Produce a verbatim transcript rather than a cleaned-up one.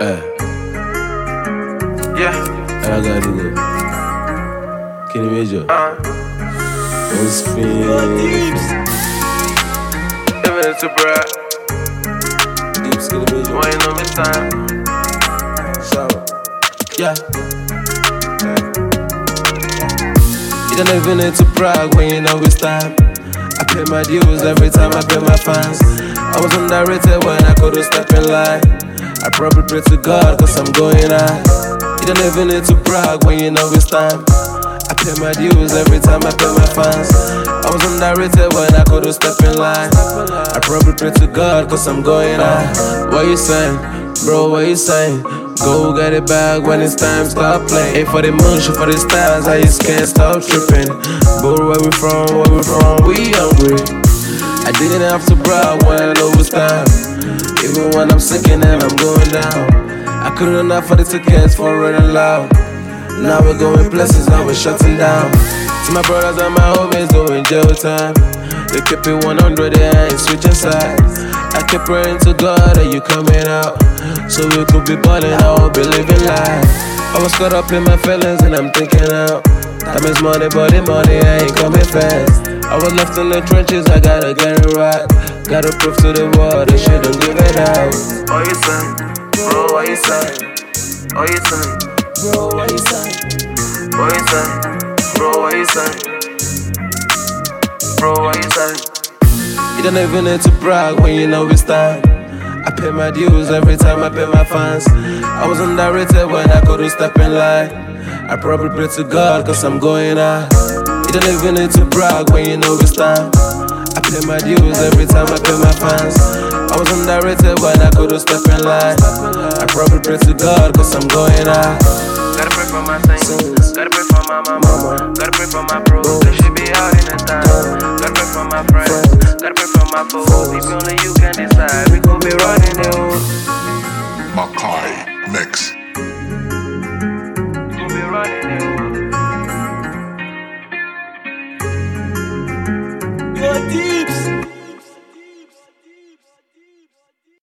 Eh, Yeah. I gotta do good. Kenny Major. Uh. On spin. Living it to bread. Deep Skinny Major. Why you know me time? Shout. Yeah. You don't even need to brag when you know it's time. I pay my dues every time I pay my fines. I was underrated when I couldn't step in line. I probably pray to God cause I'm going high. You don't even need to brag when you know it's time. I pay my dues every time I pay my fines. I was underrated when I couldn't step in line. I probably pray to God cause I'm going high. What you saying? Bro, what you saying? Go get it back when it's time, stop playing. Aim for the moon, shoot for the stars, I just can't stop tripping. But where we from, where we from, we hungry. I didn't have to brag when I know it's time. Even when I'm sinking and I'm going down. I couldn't afford the tickets for running loud. Now we're going places, now we're shutting down. To my brothers and my homies doing jail time. They keep it one hundred, they ain't switching sides. I keep praying to God that you coming out, so we could be ballin', I will be living life. I was caught up in my feelings and I'm thinking out. Time is money, but the money ain't coming fast. I was left in the trenches, I gotta get it right. Gotta prove to the world that shit don't give it out. What you saying? Bro, what you saying? What you saying? Bro, what you saying? What you saying? Bro, what you saying? Bro, what you saying? You don't even need to brag when you know it's time. I pay my dues every time I pay my fines. I was underrated when I couldn't step in line. I probably pray to God cause I'm going high. You don't even need to brag when you know it's time. I pay my dues every time I pay my fines. I was underrated when I couldn't step in line. I probably pray to God cause I'm going high. Gotta pray for my saints. Gotta pray for my mama. Gotta pray for my bros. They should be out in the time. Gotta pray for my friends. Gotta pray for my foes.